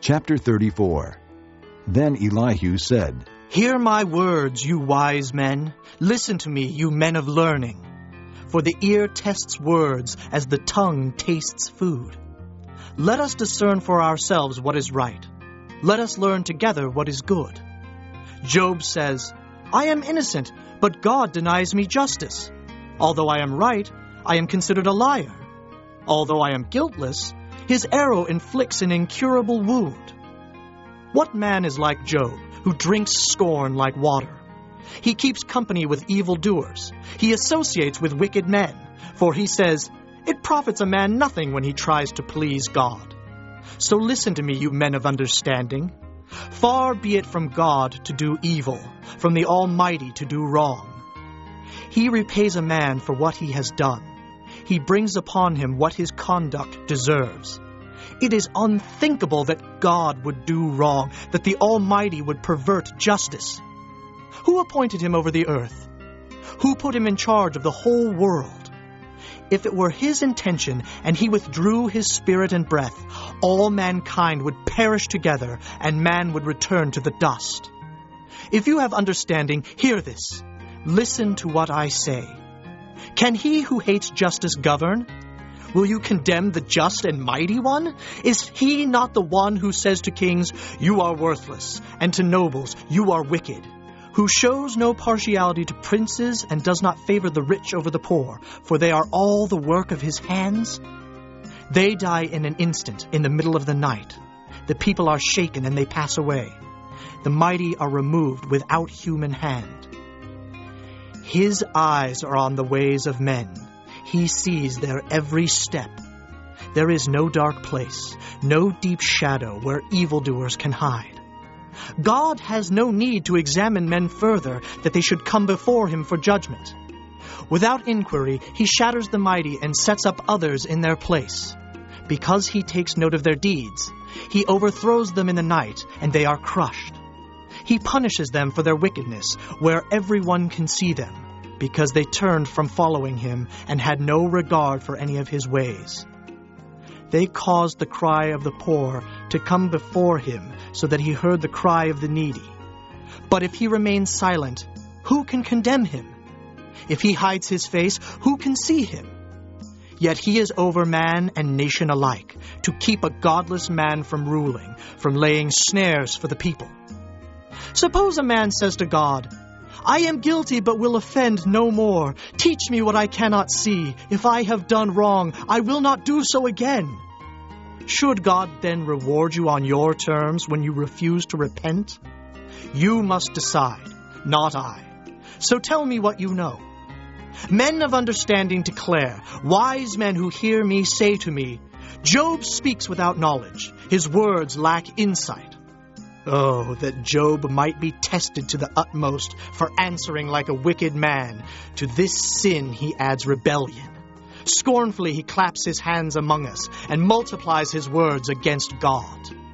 Chapter 34. Then Elihu said, Hear my words, you wise men. Listen to me, you men of learning. For the ear tests words as the tongue tastes food. Let us discern for ourselves what is right. Let us learn together what is good. Job says, I am innocent, but God denies me justice. Although I am right, I am considered a liar. Although I am guiltless, his arrow inflicts an incurable wound. What man is like Job, who drinks scorn like water? He keeps company with evildoers. He associates with wicked men. For he says, It profits a man nothing when he tries to please God. So listen to me, you men of understanding. Far be it from God to do evil, from the Almighty to do wrong. He repays a man for what he has done. He brings upon him what his conduct deserves. It is unthinkable that God would do wrong, that the Almighty would pervert justice. Who appointed him over the earth? Who put him in charge of the whole world? If it were his intention and he withdrew his spirit and breath, all mankind would perish together and man would return to the dust. If you have understanding, hear this. Listen to what I say. Can he who hates justice govern? Will you condemn the just and mighty one? Is he not the one who says to kings, You are worthless, and to nobles, You are wicked? Who shows no partiality to princes and does not favor the rich over the poor, for they are all the work of his hands? They die in an instant, in the middle of the night. The people are shaken and they pass away. The mighty are removed without human hand. His eyes are on the ways of men. He sees their every step. There is no dark place, no deep shadow where evildoers can hide. God has no need to examine men further, that they should come before him for judgment. Without inquiry, he shatters the mighty and sets up others in their place. Because he takes note of their deeds, he overthrows them in the night, and they are crushed. He punishes them for their wickedness, where everyone can see them, because they turned from following him and had no regard for any of his ways. They caused the cry of the poor to come before him, so that he heard the cry of the needy. But if he remains silent, who can condemn him? If he hides his face, who can see him? Yet he is over man and nation alike, to keep a godless man from ruling, from laying snares for the people. Suppose a man says to God, I am guilty but will offend no more. Teach me what I cannot see. If I have done wrong, I will not do so again. Should God then reward you on your terms when you refuse to repent? You must decide, not I. So tell me what you know. Men of understanding declare, wise men who hear me say to me, Job speaks without knowledge. His words lack insight. Oh, that Job might be tested to the utmost for answering like a wicked man. To this sin he adds rebellion. Scornfully he claps his hands among us and multiplies his words against God.